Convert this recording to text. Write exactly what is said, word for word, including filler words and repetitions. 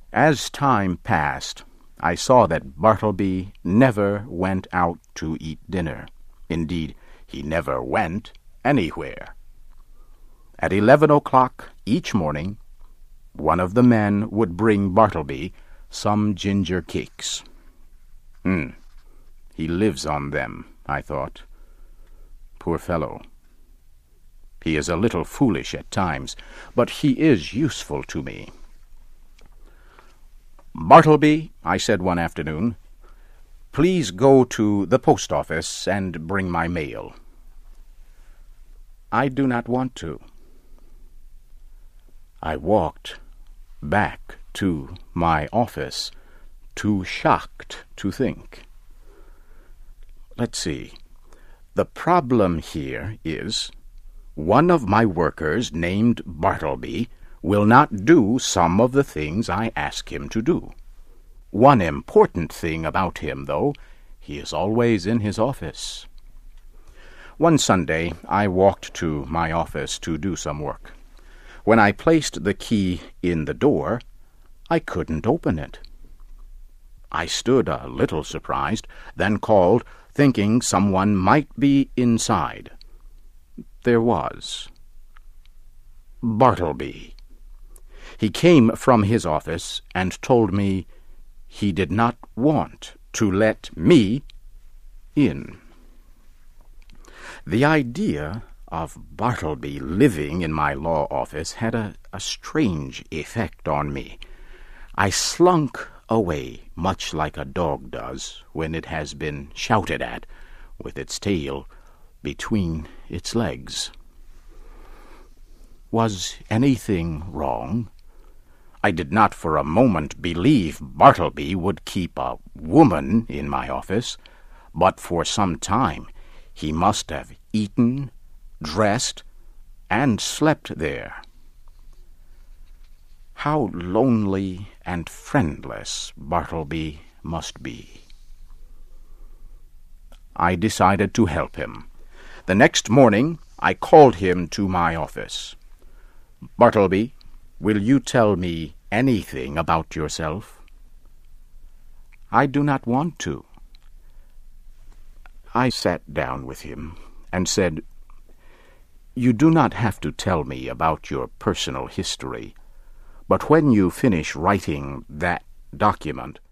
As time passed, I saw that Bartleby never went out to eat dinner. Indeed, he never went anywhere. At eleven o'clock each morning, one of the men would bring Bartleby some ginger cakes. Hmm, he lives on them, I thought. Poor fellow. He is a little foolish at times, but he is useful to me. "Bartleby," I said one afternoon, "please go to the post office and bring my mail." "I do not want to." I walked back to my office, too shocked to think. Let's see. The problem here is one of my workers, named Bartleby, will not do some of the things I ask him to do. One important thing about him, though, he is always in his office. One Sunday I walked to my office to do some work. When I placed the key in the door, I couldn't open it. I stood a little surprised, then called, thinking someone might be inside. There was. Bartleby. He came from his office and told me he did not want to let me in. The idea of Bartleby living in my law office had a, a strange effect on me. I slunk away, much like a dog does when it has been shouted at, with its tail between its legs. Was anything wrong? I did not for a moment believe Bartleby would keep a woman in my office, but for some time he must have eaten, dressed, and slept there. How lonely and friendless Bartleby must be. I decided to help him. The next morning I called him to my office. "Bartleby, will you tell me anything about yourself?" "I do not want to." I sat down with him and said, "You do not have to tell me about your personal history, but when you finish writing that document,